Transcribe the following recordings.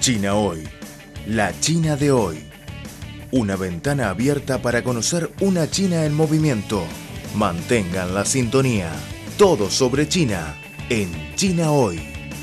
China Hoy, la China de hoy. Una ventana abierta para conocer una China en movimiento. Mantengan la sintonía. Todo sobre China en China Hoy.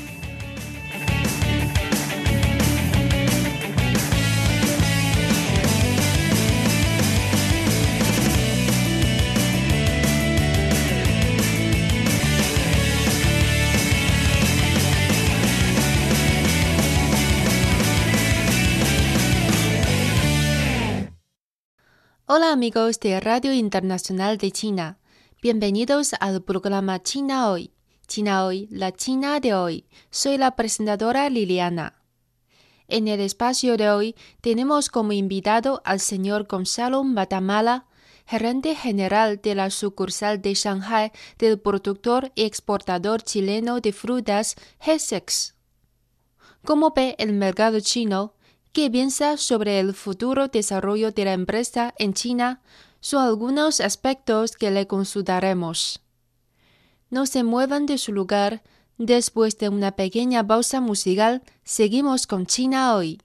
Hola amigos de Radio Internacional de China, bienvenidos al programa China Hoy. China Hoy, la China de hoy. Soy la presentadora Liliana. En el espacio de hoy tenemos como invitado al señor Gonzalo Matamala, gerente general de la sucursal de Shanghai del productor y exportador chileno de frutas Hesex. ¿Cómo ve el mercado chino? ¿Qué piensa sobre el futuro desarrollo de la empresa en China? Son algunos aspectos que le consultaremos. No se muevan de su lugar. Después de una pequeña pausa musical, seguimos con China Hoy.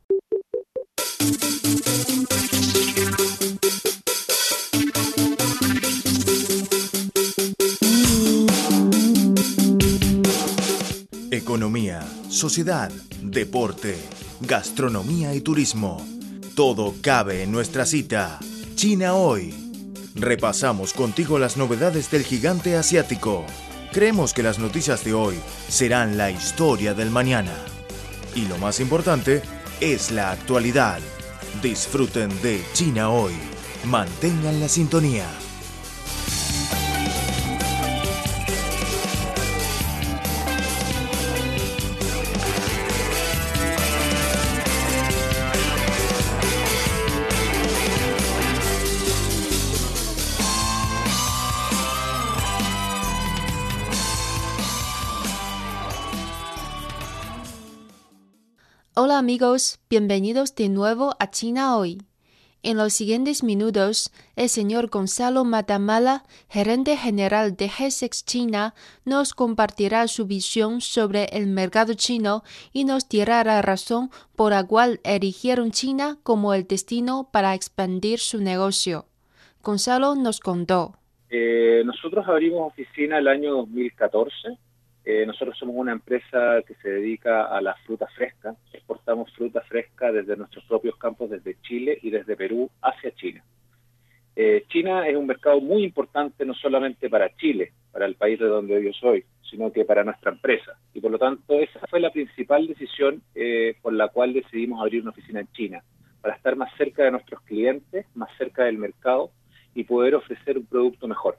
Economía, sociedad, deporte, gastronomía y turismo. Todo cabe en nuestra cita. China Hoy. Repasamos contigo las novedades del gigante asiático. Creemos que las noticias de hoy serán la historia del mañana. Y lo más importante es la actualidad. Disfruten de China Hoy. Mantengan la sintonía. Hola amigos, bienvenidos de nuevo a China Hoy. En los siguientes minutos, el señor Gonzalo Matamala, gerente general de Hesex China, nos compartirá su visión sobre el mercado chino y nos dirá la razón por la cual eligieron China como el destino para expandir su negocio. Gonzalo nos contó. Nosotros abrimos oficina el año 2014. Nosotros somos una empresa que se dedica a la fruta fresca. Exportamos fruta fresca desde nuestros propios campos, desde Chile y desde Perú hacia China. China es un mercado muy importante no solamente para Chile, para el país de donde yo soy, sino que para nuestra empresa. Y por lo tanto, esa fue la principal decisión por la cual decidimos abrir una oficina en China, para estar más cerca de nuestros clientes, más cerca del mercado y poder ofrecer un producto mejor.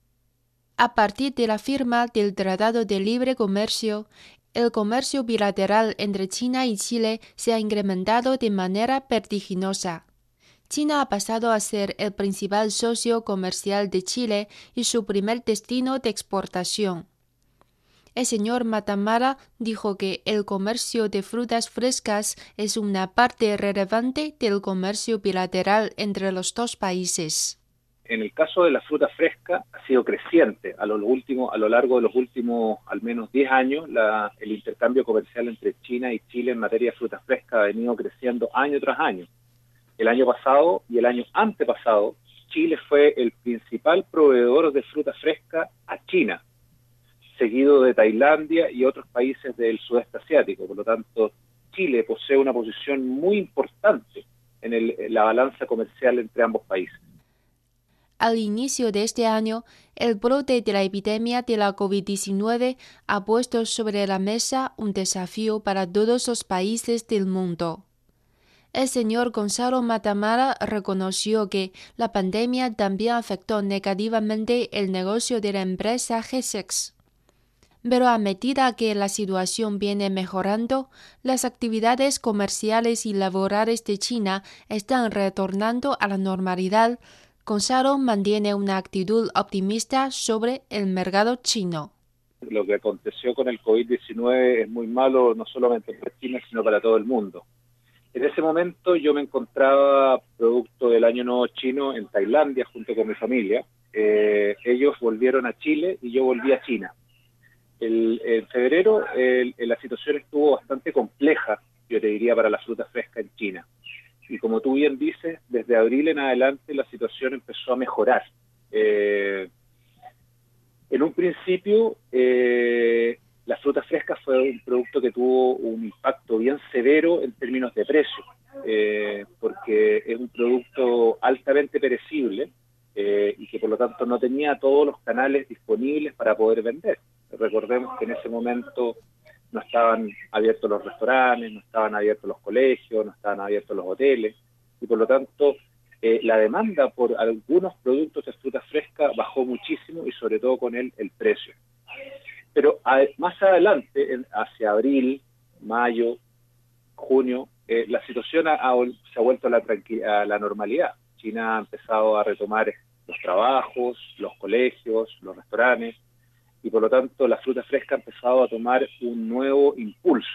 A partir de la firma del Tratado de Libre Comercio, el comercio bilateral entre China y Chile se ha incrementado de manera vertiginosa. China ha pasado a ser el principal socio comercial de Chile y su primer destino de exportación. El señor Matamala dijo que el comercio de frutas frescas es una parte relevante del comercio bilateral entre los dos países. En el caso de la fruta fresca ha sido creciente a lo largo de los últimos al menos 10 años. El intercambio comercial entre China y Chile en materia de fruta fresca ha venido creciendo año tras año. El año pasado y el año antepasado, Chile fue el principal proveedor de fruta fresca a China, seguido de Tailandia y otros países del sudeste asiático. Por lo tanto, Chile posee una posición muy importante en la balanza comercial entre ambos países. Al inicio de este año, el brote de la epidemia de la COVID-19 ha puesto sobre la mesa un desafío para todos los países del mundo. El señor Gonzalo Matamala reconoció que la pandemia también afectó negativamente el negocio de la empresa Hesex. Pero a medida que la situación viene mejorando, las actividades comerciales y laborales de China están retornando a la normalidad. Gonzalo mantiene una actitud optimista sobre el mercado chino. Lo que aconteció con el COVID-19 es muy malo, no solamente para China, sino para todo el mundo. En ese momento yo me encontraba, producto del Año Nuevo Chino, en Tailandia, junto con mi familia. Ellos volvieron a Chile y yo volví a China. En febrero la situación estuvo bastante compleja yo te diría, para la fruta fresca en China. Y como tú bien dices, desde abril en adelante la situación empezó a mejorar. En un principio, la fruta fresca fue un producto que tuvo un impacto bien severo en términos de precio, porque es un producto altamente perecible y que por lo tanto no tenía todos los canales disponibles para poder vender. Recordemos que en ese momento no estaban abiertos los restaurantes, no estaban abiertos los colegios, no estaban abiertos los hoteles, y por lo tanto la demanda por algunos productos de fruta fresca bajó muchísimo y sobre todo con el precio. Pero más adelante, hacia abril, mayo, junio, la situación se ha vuelto a la normalidad. China ha empezado a retomar los trabajos, los colegios, los restaurantes, y por lo tanto la fruta fresca ha empezado a tomar un nuevo impulso.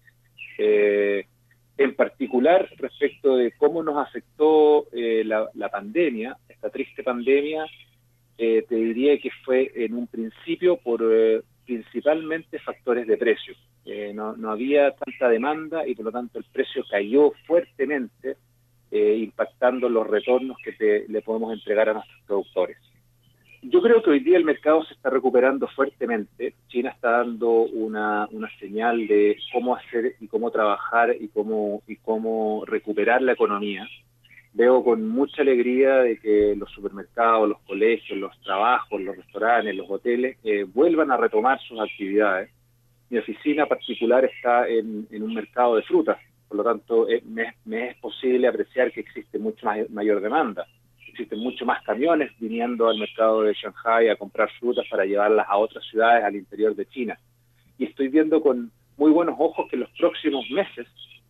En particular, respecto de cómo nos afectó la pandemia, esta triste pandemia, te diría que fue en un principio por principalmente factores de precio. No había tanta demanda y por lo tanto el precio cayó fuertemente, impactando los retornos que le podemos entregar a nuestros productores. Yo creo que hoy día el mercado se está recuperando fuertemente. China está dando una señal de cómo hacer y cómo trabajar y cómo recuperar la economía. Veo con mucha alegría de que los supermercados, los colegios, los trabajos, los restaurantes, los hoteles vuelvan a retomar sus actividades. Mi oficina particular está en un mercado de frutas, por lo tanto me es posible apreciar que existe mucho mayor demanda. Existen mucho más camiones viniendo al mercado de Shanghái a comprar frutas para llevarlas a otras ciudades al interior de China. Y estoy viendo con muy buenos ojos que en los próximos meses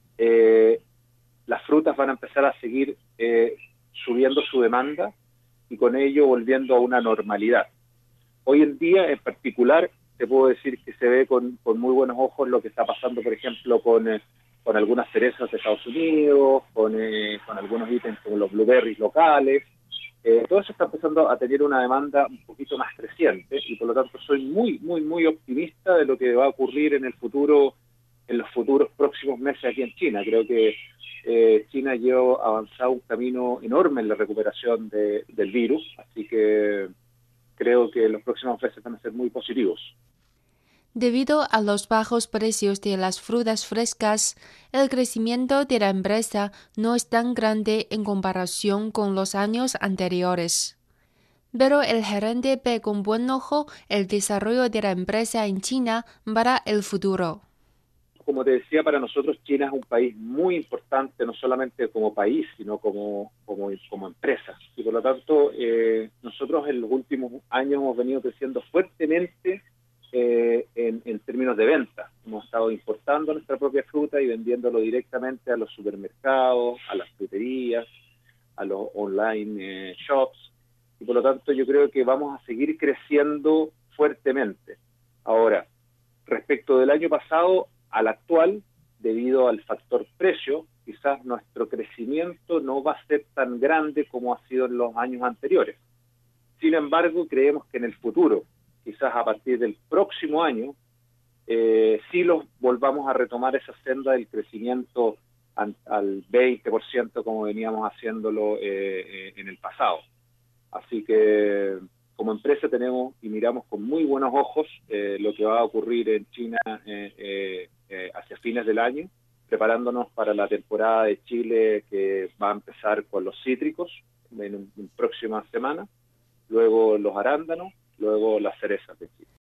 las frutas van a empezar a seguir subiendo su demanda y con ello volviendo a una normalidad. Hoy en día, en particular, te puedo decir que se ve con muy buenos ojos lo que está pasando, por ejemplo, con algunas cerezas de Estados Unidos, con algunos ítems como los blueberries locales. Todo eso está empezando a tener una demanda un poquito más creciente y por lo tanto soy muy, muy, muy optimista de lo que va a ocurrir en el futuro, en los futuros próximos meses aquí en China. Creo que China lleva avanzado un camino enorme en la recuperación del virus, así que creo que los próximos meses van a ser muy positivos. Debido a los bajos precios de las frutas frescas, el crecimiento de la empresa no es tan grande en comparación con los años anteriores. Pero el gerente ve con buen ojo el desarrollo de la empresa en China para el futuro. Como te decía, para nosotros China es un país muy importante, no solamente como país, sino como empresa. Y por lo tanto, nosotros en los últimos años hemos venido creciendo fuertemente en términos de venta. Hemos estado importando nuestra propia fruta y vendiéndolo directamente a los supermercados, a las fruterías, a los online shops. Y por lo tanto, yo creo que vamos a seguir creciendo fuertemente. Ahora, respecto del año pasado al actual, debido al factor precio, quizás nuestro crecimiento no va a ser tan grande como ha sido en los años anteriores. Sin embargo, creemos que en el futuro, quizás a partir del próximo año, sí volvamos a retomar esa senda del crecimiento al 20% como veníamos haciéndolo en el pasado. Así que como empresa tenemos y miramos con muy buenos ojos lo que va a ocurrir en China hacia fines del año, preparándonos para la temporada de Chile que va a empezar con los cítricos en próximas semanas, luego los arándanos, luego las cerezas de Chile.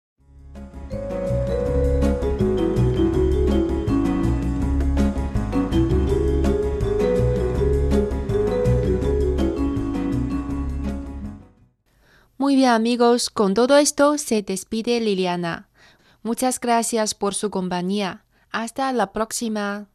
Muy bien, amigos, con todo esto se despide Liliana. Muchas gracias por su compañía. Hasta la próxima.